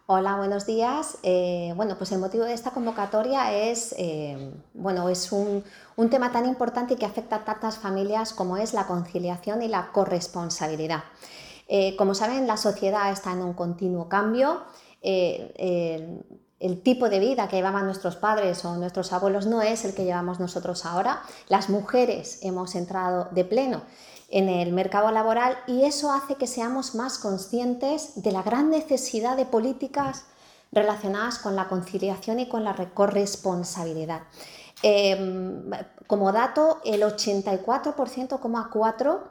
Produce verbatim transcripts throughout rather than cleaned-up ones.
Hola, buenos días. Eh, bueno, pues el motivo de esta convocatoria es, eh, bueno, es un, un tema tan importante y que afecta a tantas familias como es la conciliación y la corresponsabilidad. Eh, como saben, la sociedad está en un continuo cambio. Eh, eh, el tipo de vida que llevaban nuestros padres o nuestros abuelos no es el que llevamos nosotros ahora. Las mujeres hemos entrado de pleno en el mercado laboral y eso hace que seamos más conscientes de la gran necesidad de políticas relacionadas con la conciliación y con la corresponsabilidad. Eh, como dato, el ochenta y cuatro coma cuatro por ciento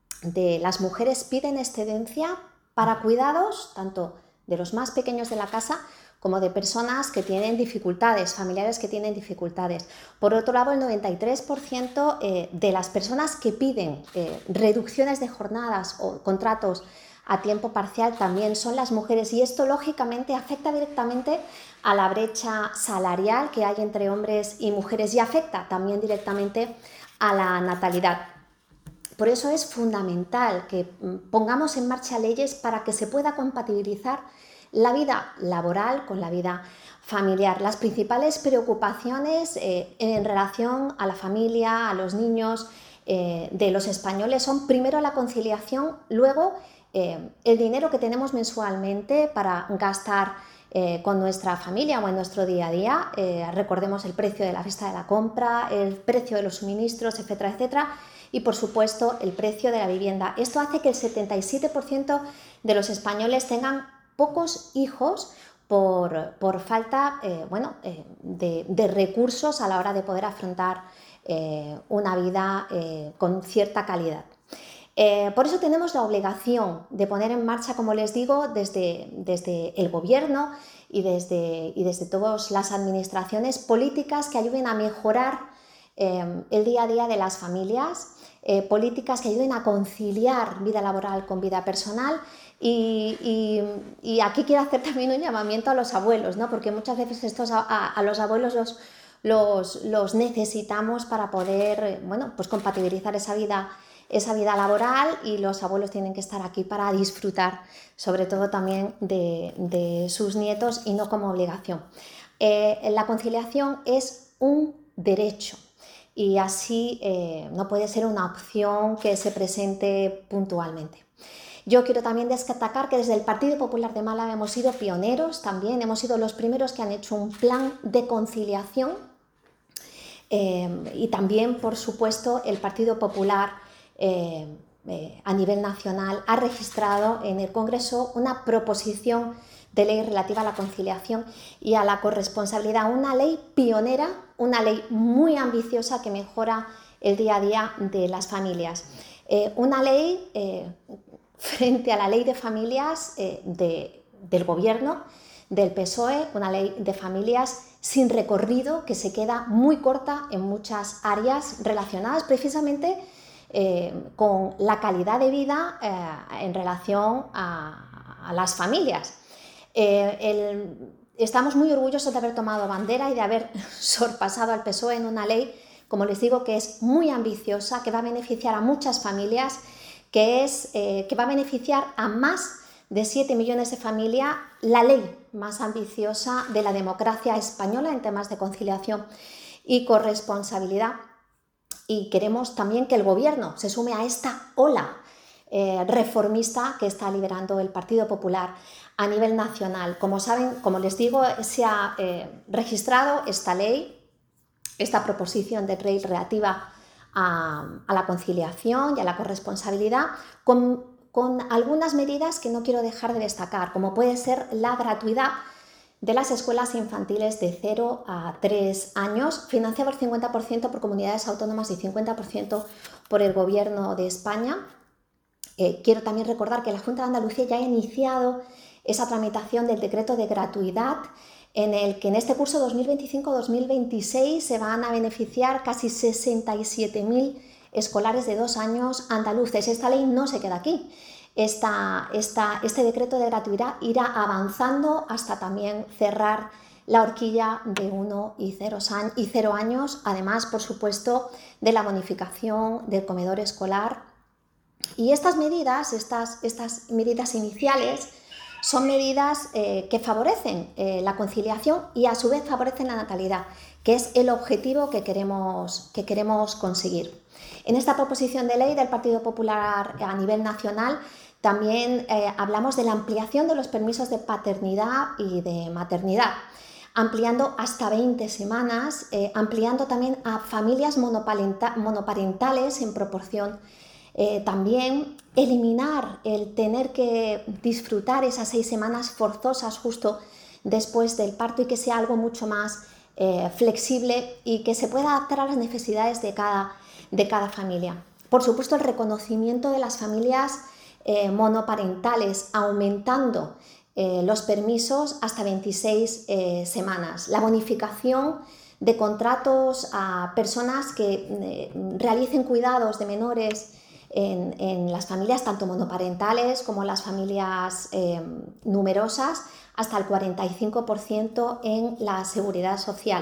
de las mujeres piden excedencia para cuidados tanto de los más pequeños de la casa como de personas que tienen dificultades, familiares que tienen dificultades. Por otro lado, el noventa y tres por ciento eh, de las personas que piden eh, reducciones de jornadas o contratos a tiempo parcial también son las mujeres, y esto lógicamente afecta directamente a la brecha salarial que hay entre hombres y mujeres y afecta también directamente a la natalidad. Por eso es fundamental que pongamos en marcha leyes para que se pueda compatibilizar la vida laboral con la vida familiar. Las principales preocupaciones eh, en relación a la familia, a los niños eh, de los españoles son primero la conciliación, luego eh, el dinero que tenemos mensualmente para gastar eh, con nuestra familia o en nuestro día a día. Eh, recordemos el precio de la cesta de la compra, el precio de los suministros, etcétera, etcétera. Y por supuesto el precio de la vivienda. Esto hace que el setenta y siete por ciento de los españoles tengan pocos hijos por, por falta eh, bueno, eh, de, de recursos a la hora de poder afrontar eh, una vida eh, con cierta calidad. Eh, por eso tenemos la obligación de poner en marcha, como les digo, desde, desde el gobierno y desde, y desde todas las administraciones, políticas que ayuden a mejorar eh, el día a día de las familias, eh, políticas que ayuden a conciliar vida laboral con vida personal. Y, y, y aquí quiero hacer también un llamamiento a los abuelos, ¿no? Porque muchas veces estos a, a, a los abuelos los, los, los necesitamos para poder, bueno, pues compatibilizar esa vida esa vida laboral, y los abuelos tienen que estar aquí para disfrutar sobre todo también de, de sus nietos y no como obligación. Eh, la conciliación es un derecho y así eh, no puede ser una opción que se presente puntualmente. Yo quiero también destacar que desde el Partido Popular de Málaga hemos sido pioneros también, hemos sido los primeros que han hecho un plan de conciliación eh, y también, por supuesto, el Partido Popular Eh, eh, a nivel nacional ha registrado en el Congreso una proposición de ley relativa a la conciliación y a la corresponsabilidad, una ley pionera, una ley muy ambiciosa que mejora el día a día de las familias. Eh, una ley eh, frente a la ley de familias eh, de, del gobierno, del P S O E, una ley de familias sin recorrido que se queda muy corta en muchas áreas relacionadas precisamente Eh, con la calidad de vida eh, en relación a, a las familias. Eh, el, estamos muy orgullosos de haber tomado bandera y de haber sorpasado al P S O E en una ley, como les digo, que es muy ambiciosa, que va a beneficiar a muchas familias, que, es, eh, que va a beneficiar a más de siete millones de familias, la ley más ambiciosa de la democracia española en temas de conciliación y corresponsabilidad. Y queremos también que el gobierno se sume a esta ola eh, reformista que está liderando el Partido Popular a nivel nacional. Como saben, como les digo, se ha eh, registrado esta ley, esta proposición de ley relativa a, a la conciliación y a la corresponsabilidad, con, con algunas medidas que no quiero dejar de destacar, como puede ser la gratuidad de las escuelas infantiles de cero a tres años, financiado al cincuenta por ciento por comunidades autónomas y cincuenta por ciento por el Gobierno de España. Eh, quiero también recordar que la Junta de Andalucía ya ha iniciado esa tramitación del decreto de gratuidad, en el que en este curso dos mil veinticinco dos mil veintiséis se van a beneficiar casi sesenta y siete mil escolares de dos años andaluces. Esta ley no se queda aquí. Esta, esta, este decreto de gratuidad irá avanzando hasta también cerrar la horquilla de uno y cero años, además, por supuesto, de la bonificación del comedor escolar. Y estas medidas, estas, estas medidas iniciales, Son medidas eh, que favorecen eh, la conciliación y a su vez favorecen la natalidad, que es el objetivo que queremos, que queremos conseguir. En esta proposición de ley del Partido Popular a nivel nacional también eh, hablamos de la ampliación de los permisos de paternidad y de maternidad, ampliando hasta veinte semanas, eh, ampliando también a familias monoparentales en proporción. Eh, también eliminar el tener que disfrutar esas seis semanas forzosas justo después del parto y que sea algo mucho más eh, flexible y que se pueda adaptar a las necesidades de cada, de cada familia. Por supuesto, el reconocimiento de las familias eh, monoparentales, aumentando eh, los permisos hasta veintiséis eh, semanas, la bonificación de contratos a personas que eh, realicen cuidados de menores En, en las familias tanto monoparentales como las familias eh, numerosas, hasta el cuarenta y cinco por ciento en la seguridad social.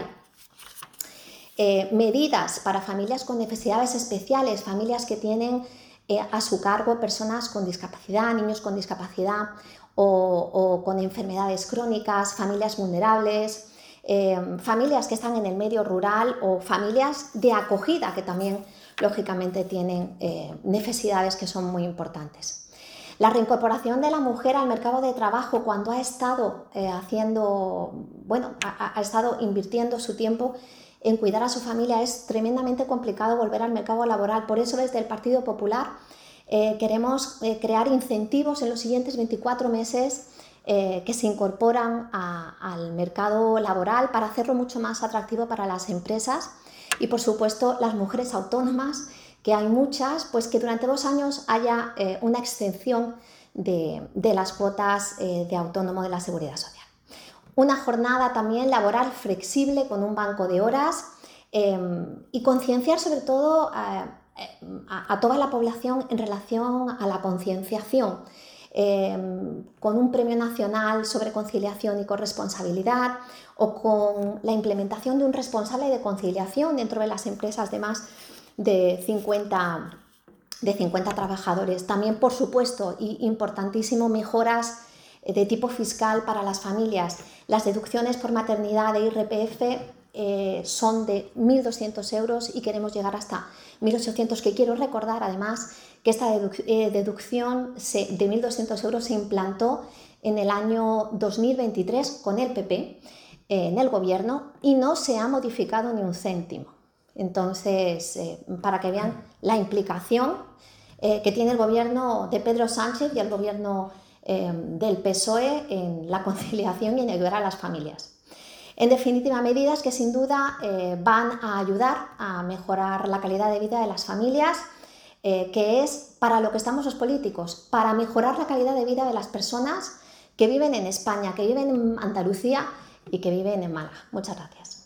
Eh, medidas para familias con necesidades especiales, familias que tienen eh, a su cargo personas con discapacidad, niños con discapacidad o, o con enfermedades crónicas, familias vulnerables, eh, familias que están en el medio rural o familias de acogida que también lógicamente tienen eh, necesidades que son muy importantes. La reincorporación de la mujer al mercado de trabajo cuando ha estado eh, haciendo, bueno, ha, ha estado invirtiendo su tiempo en cuidar a su familia, es tremendamente complicado volver al mercado laboral. Por eso desde el Partido Popular eh, queremos eh, crear incentivos en los siguientes veinticuatro meses eh, que se incorporan a, al mercado laboral para hacerlo mucho más atractivo para las empresas. Y por supuesto las mujeres autónomas, que hay muchas, pues que durante dos años haya eh, una exención de, de las cuotas eh, de autónomo de la Seguridad Social. Una jornada también laboral flexible con un banco de horas eh, y concienciar sobre todo a, a, a toda la población en relación a la concienciación. Eh, con un premio nacional sobre conciliación y corresponsabilidad o con la implementación de un responsable de conciliación dentro de las empresas de más de cincuenta, de cincuenta trabajadores. También, por supuesto, y importantísimo, mejoras de tipo fiscal para las familias. Las deducciones por maternidad de I R P F eh, son de mil doscientos euros y queremos llegar hasta mil ochocientos, que quiero recordar además que esta deduc eh, deducción se, de mil doscientos euros se implantó en el año dos mil veintitrés con el P P eh, en el gobierno y no se ha modificado ni un céntimo. Entonces, eh, para que vean la implicación eh, que tiene el gobierno de Pedro Sánchez y el gobierno eh, del P S O E en la conciliación y en ayudar a las familias. En definitiva, medidas que sin duda eh, van a ayudar a mejorar la calidad de vida de las familias, eh, que es para lo que estamos los políticos, para mejorar la calidad de vida de las personas que viven en España, que viven en Andalucía y que viven en Málaga. Muchas gracias.